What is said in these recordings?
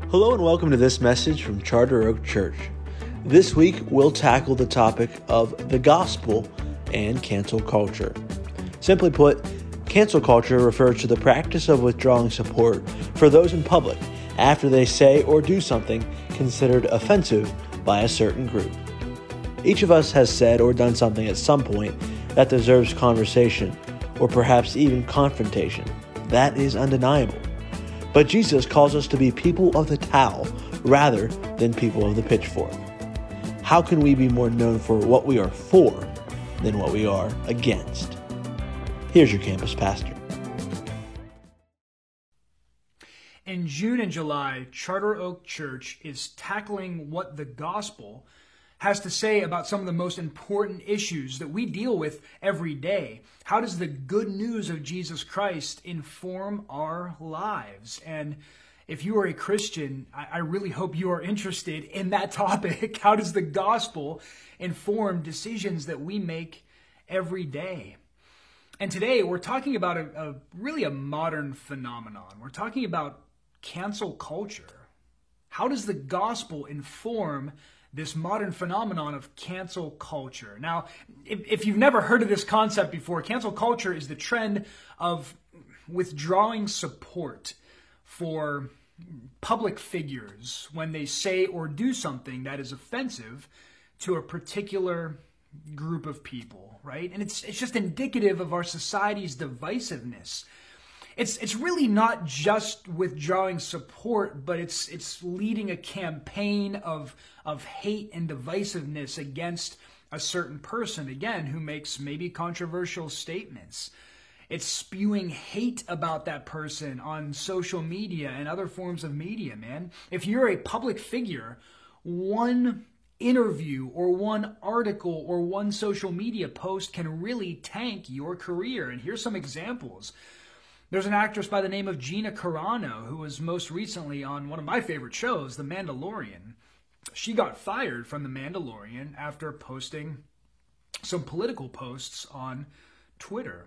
Hello and welcome to this message from Charter Oak Church. This week we'll tackle the topic of the gospel and cancel culture. Simply put, cancel culture refers to the practice of withdrawing support for those in public after they say or do something considered offensive by a certain group. Each of us has said or done something at some point that deserves conversation or perhaps even confrontation. That is undeniable. But Jesus calls us to be people of the towel rather than people of the pitchfork. How can we be more known for what we are for than what we are against? Here's your campus pastor. In June and July, Charter Oak Church is tackling what the gospel has to say about some of the most important issues that we deal with every day. How does the good news of Jesus Christ inform our lives? And if you are a Christian, I really hope you are interested in that topic. How does the gospel inform decisions that we make every day? And today we're talking about a really modern phenomenon. We're talking about cancel culture. How does the gospel inform this modern phenomenon of cancel culture? Now, if you've never heard of this concept before, cancel culture is the trend of withdrawing support for public figures when they say or do something that is offensive to a particular group of people, right? And it's just indicative of our society's divisiveness. It's really not just withdrawing support, but it's leading a campaign of hate and divisiveness against a certain person, again, who makes maybe controversial statements. It's spewing hate about that person on social media and other forms of media, man. If you're a public figure, one interview or one article or one social media post can really tank your career. And here's some examples. There's an actress by the name of Gina Carano who was most recently on one of my favorite shows, The Mandalorian. She got fired from The Mandalorian after posting some political posts on Twitter.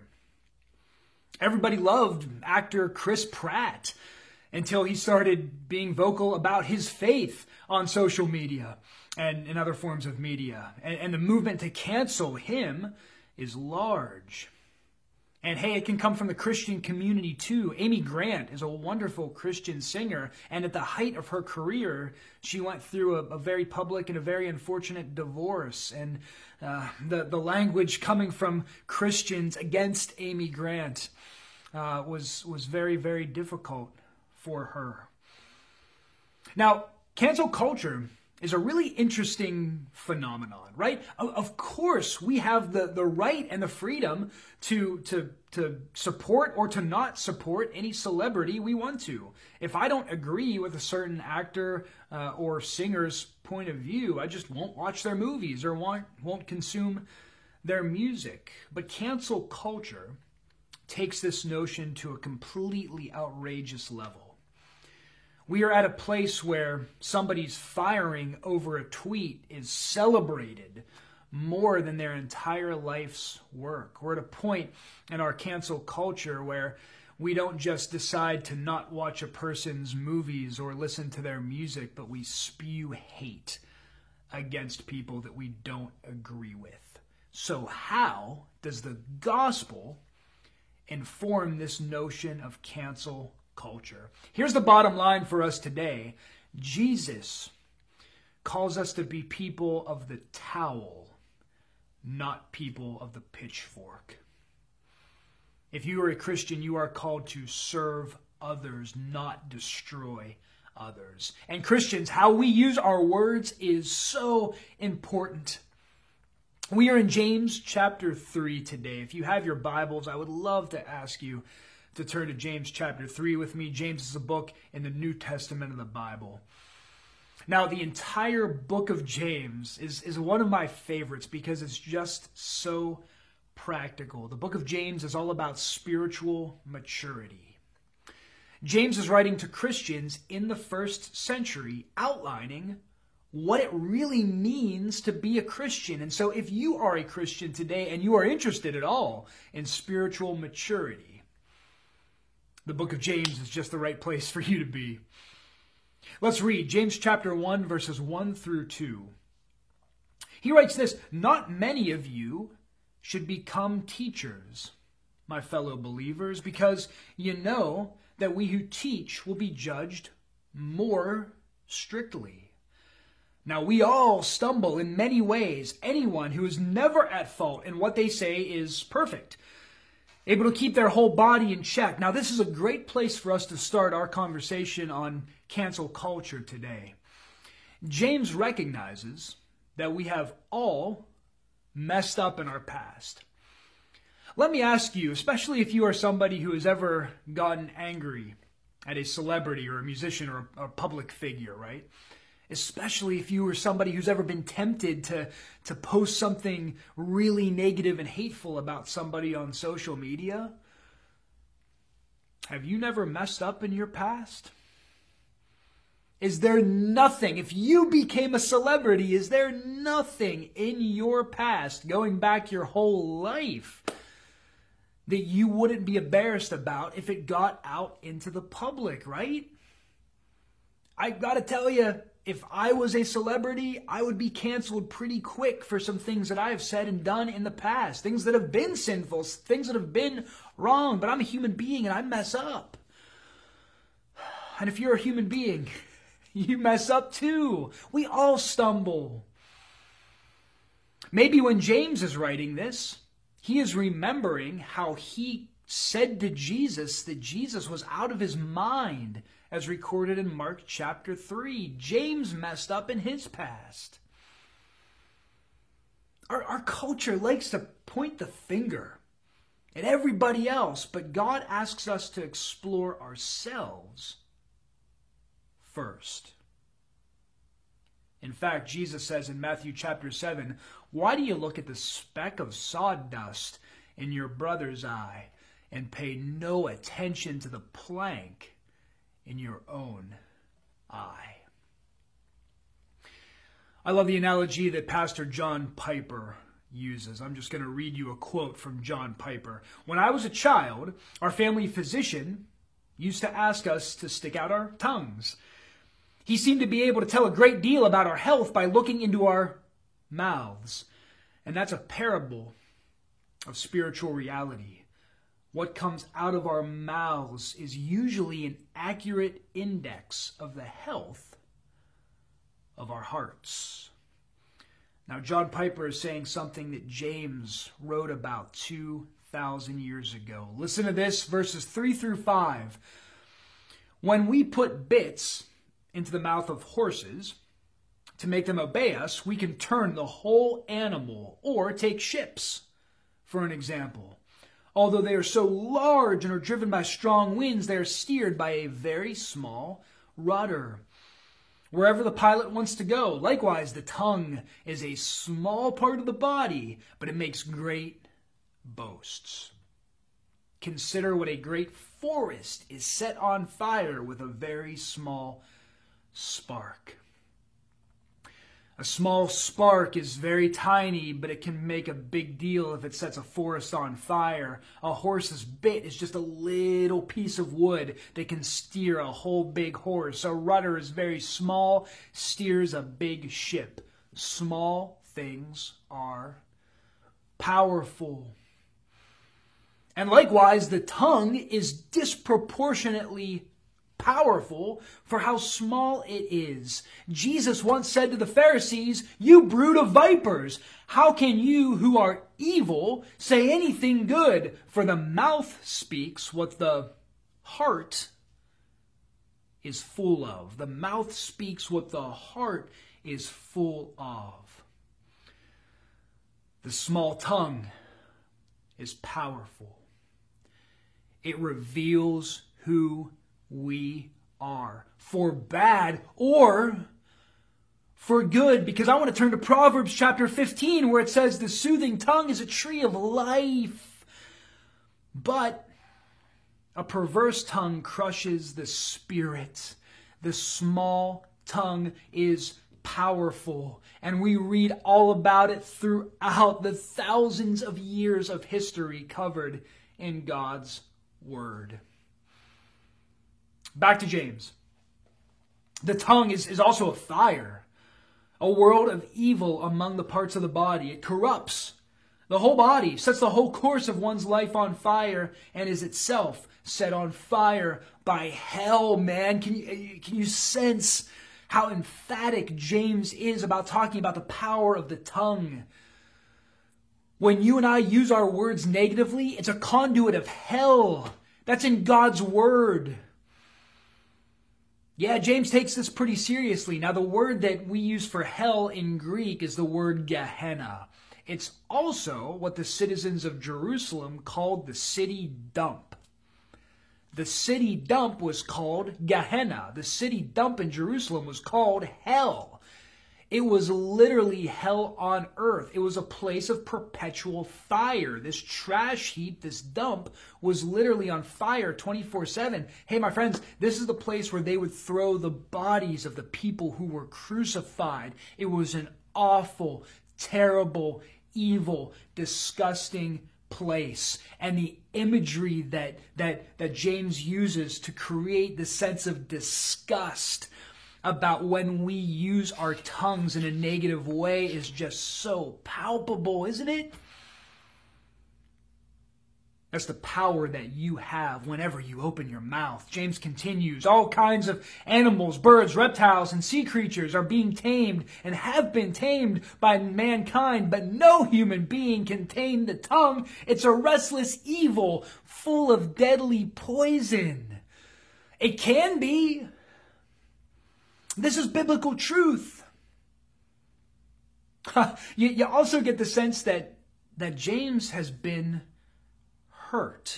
Everybody loved actor Chris Pratt until he started being vocal about his faith on social media and in other forms of media. And the movement to cancel him is large. And hey, it can come from the Christian community too. Amy Grant is a wonderful Christian singer, and at the height of her career, she went through a very public and a very unfortunate divorce. And the language coming from Christians against Amy Grant was very, very difficult for her. Now, cancel culture is a really interesting phenomenon, right? Of course, we have the right and the freedom to support or to not support any celebrity we want to. If I don't agree with a certain actor or singer's point of view, I just won't watch their movies or won't consume their music. But cancel culture takes this notion to a completely outrageous level. We are at a place where somebody's firing over a tweet is celebrated more than their entire life's work. We're at a point in our cancel culture where we don't just decide to not watch a person's movies or listen to their music, but we spew hate against people that we don't agree with. So how does the gospel inform this notion of cancel culture? Here's the bottom line for us today. Jesus calls us to be people of the towel, not people of the pitchfork. If you are a Christian, you are called to serve others, not destroy others. And Christians, how we use our words is so important. We are in James chapter 3 today. If you have your Bibles, I would love to ask you to turn to James chapter 3 with me. James is a book in the New Testament of the Bible. Now, the entire book of James is one of my favorites because it's just so practical. The book of James is all about spiritual maturity. James is writing to Christians in the first century, outlining what it really means to be a Christian. And so if you are a Christian today and you are interested at all in spiritual maturity, the book of James is just the right place for you to be. Let's read James chapter 1, verses 1 through 2. He writes this, "Not many of you should become teachers, my fellow believers, because you know that we who teach will be judged more strictly. Now we all stumble in many ways. Anyone who is never at fault in what they say is perfect, able to keep their whole body in check." Now this is a great place for us to start our conversation on cancel culture today. James recognizes that we have all messed up in our past. Let me ask you, especially if you are somebody who has ever gotten angry at a celebrity or a musician or a public figure, right? Especially if you are somebody who's ever been tempted to post something really negative and hateful about somebody on social media. Have you never messed up in your past? Is there nothing, if you became a celebrity, is there nothing in your past, going back your whole life, that you wouldn't be embarrassed about if it got out into the public, right? I gotta tell you, if I was a celebrity, I would be canceled pretty quick for some things that I have said and done in the past. Things that have been sinful, things that have been wrong, but I'm a human being and I mess up. And if you're a human being, you mess up too. We all stumble. Maybe when James is writing this, he is remembering how he said to Jesus that Jesus was out of his mind, as recorded in Mark chapter 3. James messed up in his past. Our culture likes to point the finger at everybody else, but God asks us to explore ourselves first. In fact, Jesus says in Matthew chapter 7, "Why do you look at the speck of sawdust in your brother's eye and pay no attention to the plank in your own eye?" I love the analogy that Pastor John Piper uses. I'm just going to read you a quote from John Piper. "When I was a child, our family physician used to ask us to stick out our tongues. He seemed to be able to tell a great deal about our health by looking into our mouths. And that's a parable of spiritual reality. What comes out of our mouths is usually an accurate index of the health of our hearts." Now, John Piper is saying something that James wrote about 2,000 years ago. Listen to this, verses 3 through 5. "When we put bits into the mouth of horses to make them obey us, we can turn the whole animal, or take ships, for an example. Although they are so large and are driven by strong winds, they are steered by a very small rudder, wherever the pilot wants to go. Likewise, the tongue is a small part of the body, but it makes great boasts. Consider what a great forest is set on fire with a very small spark. A small spark is very tiny, but it can make a big deal if it sets a forest on fire. A horse's bit is just a little piece of wood that can steer a whole big horse. A rudder is very small, steers a big ship. Small things are powerful. And likewise, the tongue is disproportionately powerful for how small it is. Jesus once said to the Pharisees, "You brood of vipers, how can you who are evil say anything good? For the mouth speaks what the heart is full of." The mouth speaks what the heart is full of. The small tongue is powerful. It reveals who we are, for bad or for good. Because I want to turn to Proverbs chapter 15, where it says, "The soothing tongue is a tree of life, but a perverse tongue crushes the spirit." The small tongue is powerful, and we read all about it throughout the thousands of years of history covered in God's Word. Back to James. The tongue is also a fire, a world of evil among the parts of the body. It corrupts the whole body, sets the whole course of one's life on fire, and is itself set on fire by hell, man. Can you sense how emphatic James is about talking about the power of the tongue? When you and I use our words negatively, it's a conduit of hell. That's in God's word. Yeah, James takes this pretty seriously. Now, the word that we use for hell in Greek is the word Gehenna. It's also what the citizens of Jerusalem called the city dump. The city dump was called Gehenna. The city dump in Jerusalem was called hell. It was literally hell on earth. It was a place of perpetual fire. This trash heap, this dump, was literally on fire 24/7. Hey, my friends, this is the place where they would throw the bodies of the people who were crucified. It was an awful, terrible, evil, disgusting place. And the imagery that James uses to create the sense of disgust about when we use our tongues in a negative way is just so palpable, isn't it? That's the power that you have whenever you open your mouth. James continues, all kinds of animals, birds, reptiles, and sea creatures are being tamed and have been tamed by mankind, but no human being can tame the tongue. It's a restless evil full of deadly poison. It can be. This is biblical truth. You also get the sense that James has been hurt.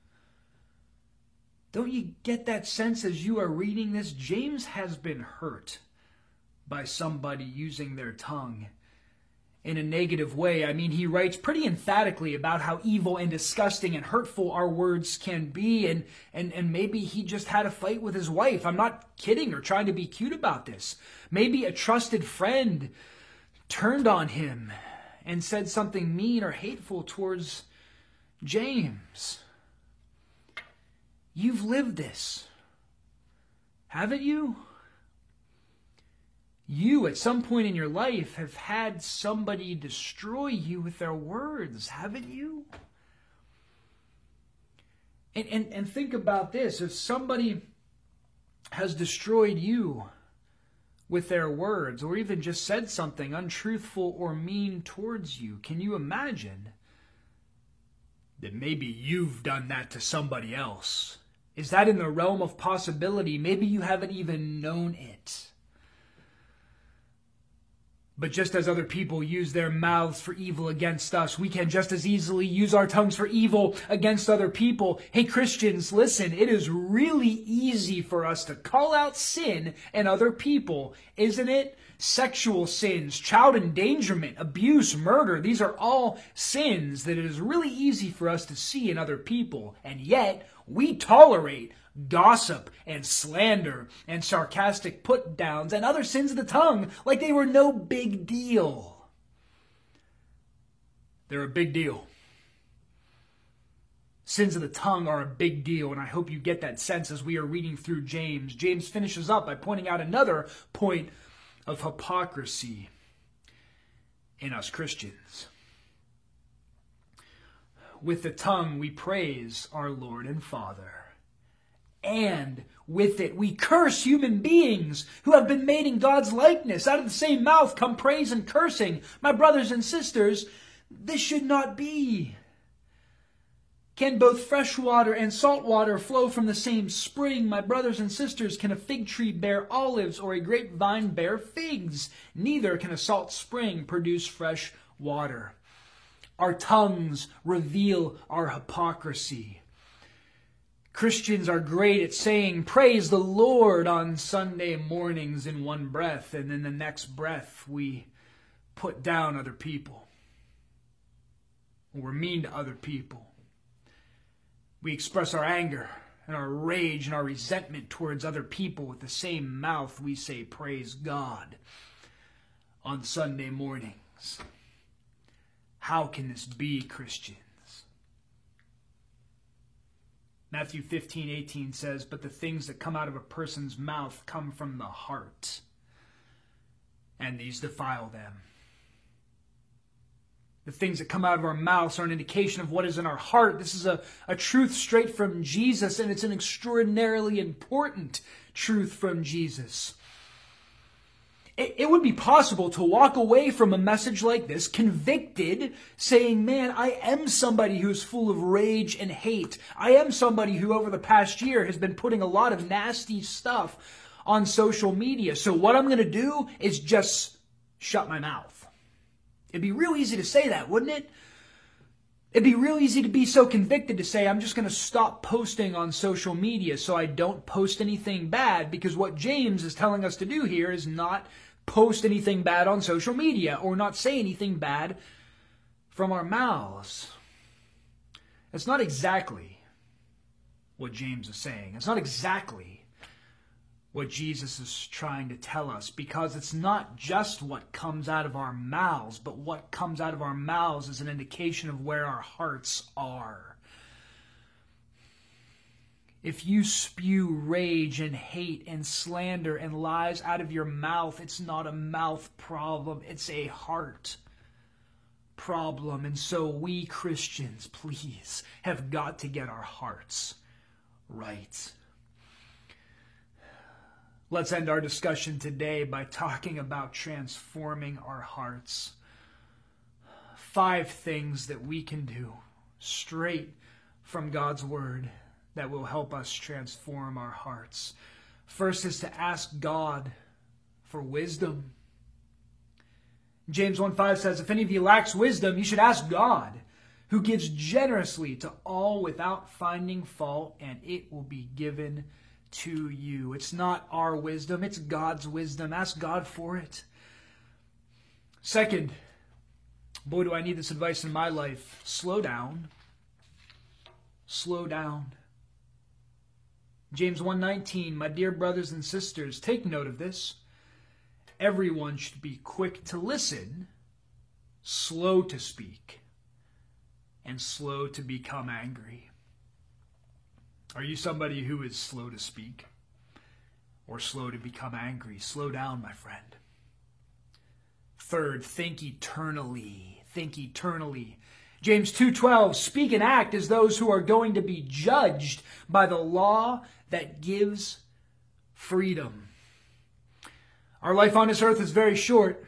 Don't you get that sense as you are reading this? James has been hurt by somebody using their tongue in a negative way. I mean, he writes pretty emphatically about how evil and disgusting and hurtful our words can be, and maybe he just had a fight with his wife. I'm not kidding or trying to be cute about this. Maybe a trusted friend turned on him and said something mean or hateful towards James. You've lived this, haven't you? You, at some point in your life, have had somebody destroy you with their words, haven't you? And think about this. If somebody has destroyed you with their words, or even just said something untruthful or mean towards you, can you imagine that maybe you've done that to somebody else? Is that in the realm of possibility? Maybe you haven't even known it. But just as other people use their mouths for evil against us, we can just as easily use our tongues for evil against other people. Hey, Christians, listen, it is really easy for us to call out sin in other people, isn't it? Sexual sins, child endangerment, abuse, murder, these are all sins that it is really easy for us to see in other people. And yet, we tolerate gossip and slander and sarcastic put-downs and other sins of the tongue like they were no big deal. They're a big deal. Sins of the tongue are a big deal, and I hope you get that sense as we are reading through James. James finishes up by pointing out another point of hypocrisy in us Christians. With the tongue we praise our Lord and Father, and with it we curse human beings who have been made in God's likeness. Out of the same mouth come praise and cursing. My brothers and sisters, this should not be. Can both fresh water and salt water flow from the same spring? My brothers and sisters, can a fig tree bear olives or a grapevine bear figs? Neither can a salt spring produce fresh water. Our tongues reveal our hypocrisy. Christians are great at saying, praise the Lord on Sunday mornings in one breath, and in the next breath we put down other people. Or we're mean to other people. We express our anger and our rage and our resentment towards other people with the same mouth we say, praise God, on Sunday mornings. How can this be, Christians? Matthew 15:18 says, "But the things that come out of a person's mouth come from the heart, and these defile them." The things that come out of our mouths are an indication of what is in our heart. This is a truth straight from Jesus, and it's an extraordinarily important truth from Jesus. It would be possible to walk away from a message like this convicted, saying, man, I am somebody who's full of rage and hate. I am somebody who over the past year has been putting a lot of nasty stuff on social media. So what I'm going to do is just shut my mouth. It'd be real easy to say that, wouldn't it? It'd be real easy to be so convicted to say, I'm just going to stop posting on social media so I don't post anything bad, because what James is telling us to do here is not post anything bad on social media or not say anything bad from our mouths. It's not exactly what James is saying. It's not exactly what Jesus is trying to tell us, because it's not just what comes out of our mouths, but what comes out of our mouths is an indication of where our hearts are. If you spew rage and hate and slander and lies out of your mouth, it's not a mouth problem, it's a heart problem. And so we Christians, please, have got to get our hearts right. Let's end our discussion today by talking about transforming our hearts. 5 things that we can do straight from God's Word that will help us transform our hearts. First is to ask God for wisdom. James 1:5 says, if any of you lacks wisdom, you should ask God, who gives generously to all without finding fault, and it will be given to you. It's not our wisdom, it's God's wisdom. Ask God for it. Second, boy, do I need this advice in my life. Slow down. Slow down. James 1:19, my dear brothers and sisters, take note of this. Everyone should be quick to listen, slow to speak, and slow to become angry. Are you somebody who is slow to speak or slow to become angry? Slow down, my friend. Third, think eternally. Think eternally. James 2:12, speak and act as those who are going to be judged by the law that gives freedom. Our life on this earth is very short,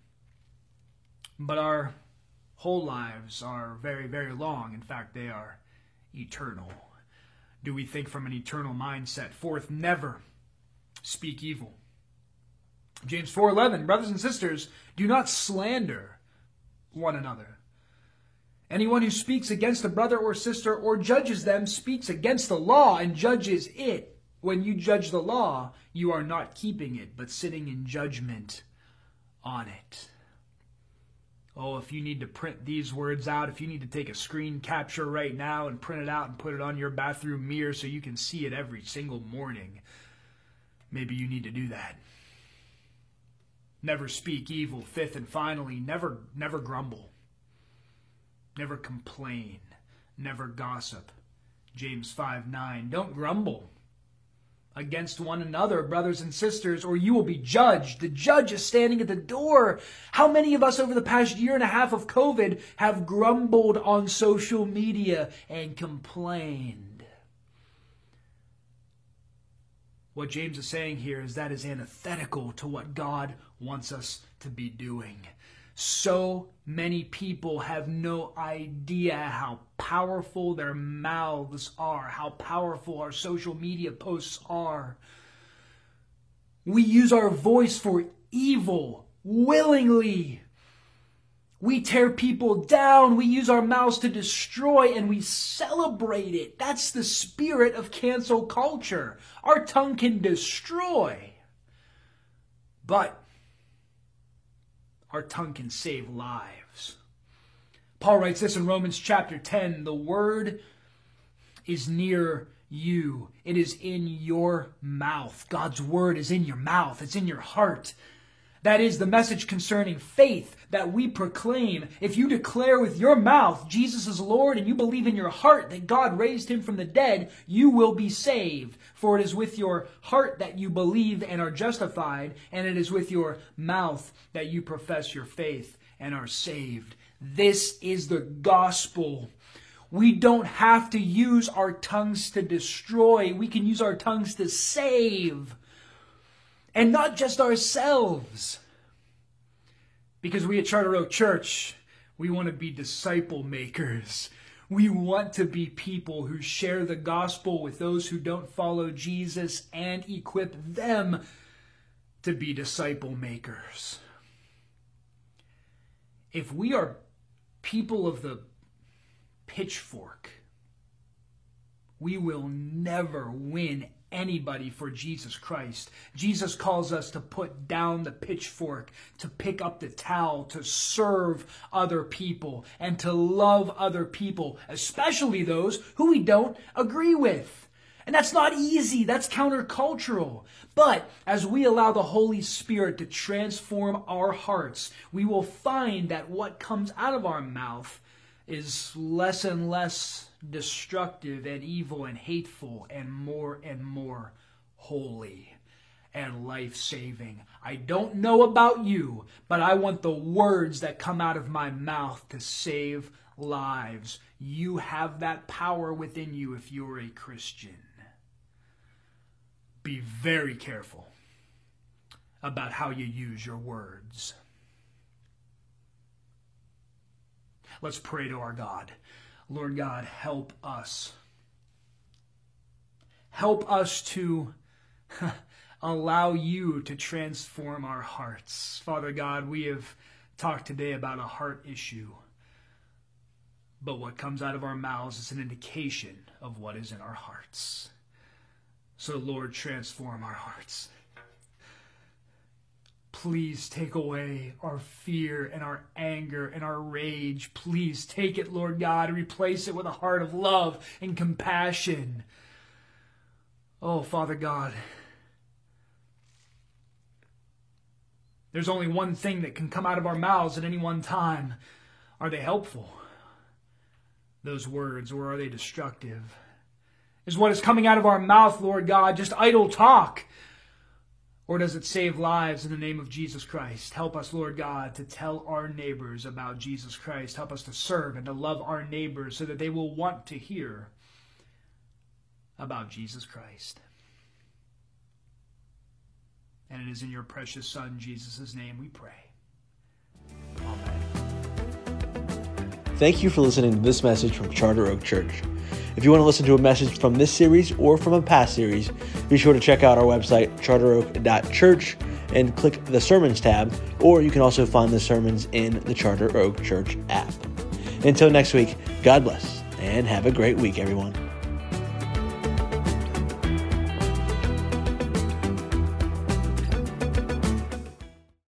but our whole lives are very, very long. In fact, they are eternal. Do we think from an eternal mindset? Fourth, never speak evil. James 4:11, brothers and sisters, do not slander one another. Anyone who speaks against a brother or sister or judges them speaks against the law and judges it. When you judge the law, you are not keeping it, but sitting in judgment on it. Oh, if you need to print these words out, if you need to take a screen capture right now and print it out and put it on your bathroom mirror so you can see it every single morning, maybe you need to do that. Never speak evil. Fifth and finally, never grumble. Never complain. Never gossip. James 5:9, don't grumble against one another, brothers and sisters, or you will be judged. The judge is standing at the door. How many of us over the past year and a half of COVID have grumbled on social media and complained? What James is saying here is that is antithetical to what God wants us to be doing. So many people have no idea how powerful their mouths are, how powerful our social media posts are. We use our voice for evil willingly. We tear people down, we use our mouths to destroy, and we celebrate it. That's the spirit of cancel culture. Our tongue can destroy, but our tongue can save lives. Paul writes this in Romans chapter 10, the word is near you. It is in your mouth. God's word is in your mouth. It's in your heart. That is the message concerning faith that we proclaim. If you declare with your mouth Jesus is Lord and you believe in your heart that God raised him from the dead, you will be saved. For it is with your heart that you believe and are justified, and it is with your mouth that you profess your faith and are saved. This is the gospel. We don't have to use our tongues to destroy. We can use our tongues to save. And not just ourselves. Because we at Charter Oak Church, we want to be disciple makers. We want to be people who share the gospel with those who don't follow Jesus and equip them to be disciple makers. If we are people of the pitchfork, we will never win anybody for Jesus Christ. Jesus calls us to put down the pitchfork, to pick up the towel, to serve other people, and to love other people, especially those who we don't agree with. And that's not easy. That's countercultural. But as we allow the Holy Spirit to transform our hearts, we will find that what comes out of our mouth is less and less destructive and evil and hateful and more holy and life-saving. I don't know about you, but I want the words that come out of my mouth to save lives. You have that power within you if you're a Christian. Be very careful about how you use your words. Let's pray to our God. Lord God, help us. Help us to allow you to transform our hearts. Father God, we have talked today about a heart issue. But what comes out of our mouths is an indication of what is in our hearts. So, Lord, transform our hearts. Please take away our fear and our anger and our rage. Please take it, Lord God, and replace it with a heart of love and compassion. Oh, Father God, there's only one thing that can come out of our mouths at any one time. Are they helpful, those words, or are they destructive? Is what is coming out of our mouth, Lord God, just idle talk? Or does it save lives in the name of Jesus Christ? Help us, Lord God, to tell our neighbors about Jesus Christ. Help us to serve and to love our neighbors so that they will want to hear about Jesus Christ. And it is in your precious Son, Jesus' name, we pray. Amen. Thank you for listening to this message from Charter Oak Church. If you want to listen to a message from this series or from a past series, be sure to check out our website, charteroak.church, and click the Sermons tab, or you can also find the sermons in the Charter Oak Church app. Until next week, God bless, and have a great week, everyone.